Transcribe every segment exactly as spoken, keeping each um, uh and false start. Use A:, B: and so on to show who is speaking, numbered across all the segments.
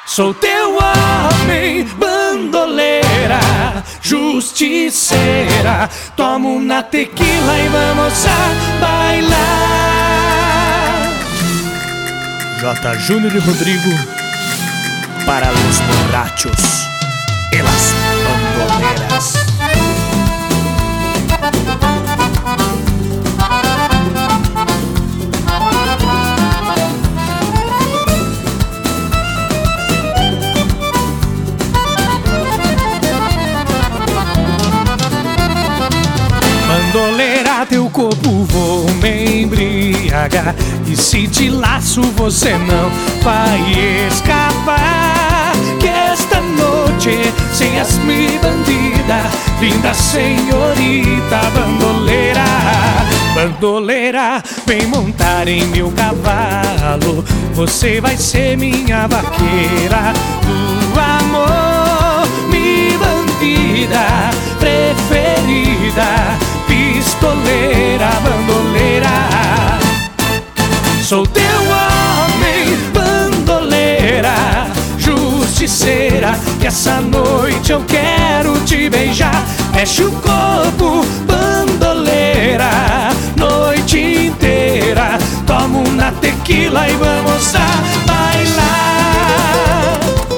A: Sou teu homem, bandoleira, justiceira. Tomo na tequila e vamos a bailar.
B: J. Júnior e Rodrigo para los borrachos e las bandoleras.
A: Bandoleira, teu corpo vou me embriagar, e se te laço você não vai escapar. Que esta noite seas mi bandida, linda senhorita bandoleira. Bandoleira, vem montar em meu cavalo, você vai ser minha vaqueira do amor, mi bandida preferida, pistoleira, bandoleira. Sou teu homem, bandoleira, justiceira, que essa noite eu quero te beijar. Mexe o corpo, bandoleira, noite inteira. Tomo na tequila e vamos a bailar.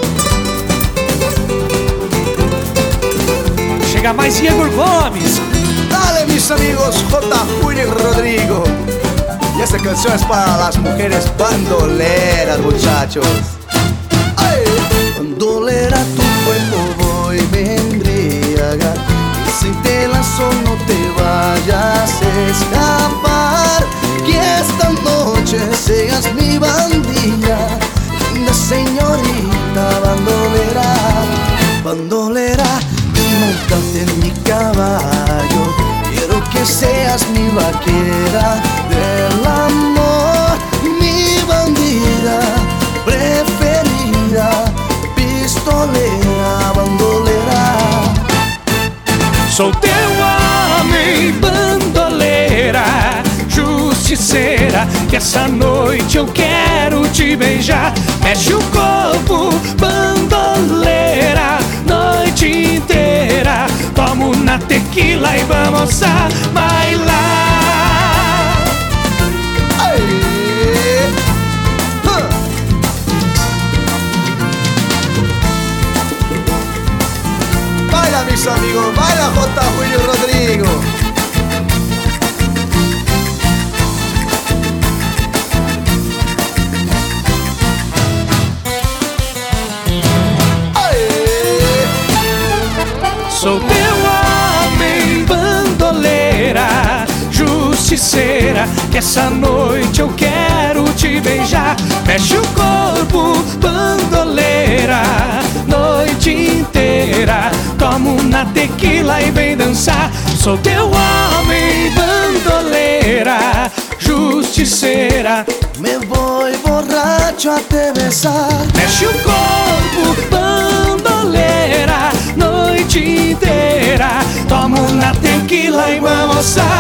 A: Chega mais Igor Gomes.
C: Dale, mis amigos, J. Júnior y Rodrigo. Y esta canción es para las mujeres bandoleras, muchachos. ¡Ay! Bandolera, tu cuerpo voy me embriagar, y si te lazo no te vayas a escapar. Que esta noche seas mi bandida, linda señorita bandolera. Bandolera, móntate en mi caballo, quiero que seas mi vaquera del amor, mi bandida preferida, pistolera, bandolera.
A: Sou teu homem, bandoleira, justiceira, que essa noite eu quero te beijar. Mexe o corpo, bandoleira, noite inteira. Tomo na tequila e vamos a bailar.
C: Aê! Huh! Baila, mis amigos, baila J. Júnior y Rodrigo.
A: Sou teu homem, bandoleira, justiceira, que essa noite eu quero te beijar. Mexe o corpo, bandoleira, noite inteira. Tomo na tequila e vem dançar. Sou teu homem, bandoleira, justiceira.
C: Me voy borracho a te besar.
A: Mexe o corpo, bandoleira, noite inteira. Tomo na tequila e vamos a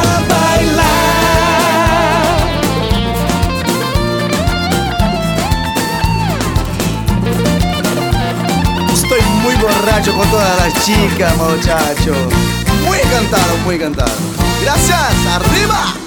A: bailar.
C: Estoy muy borracho con todas las chicas, muchachos. Muy cantado, muy cantado. Gracias, arriba.